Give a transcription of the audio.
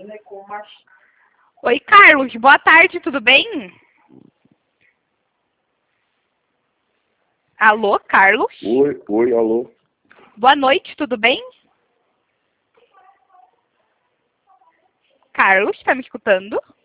Oi, Carlos. Boa tarde, tudo bem? Alô, Carlos? Oi, alô. Boa noite, tudo bem? Carlos, tá me escutando?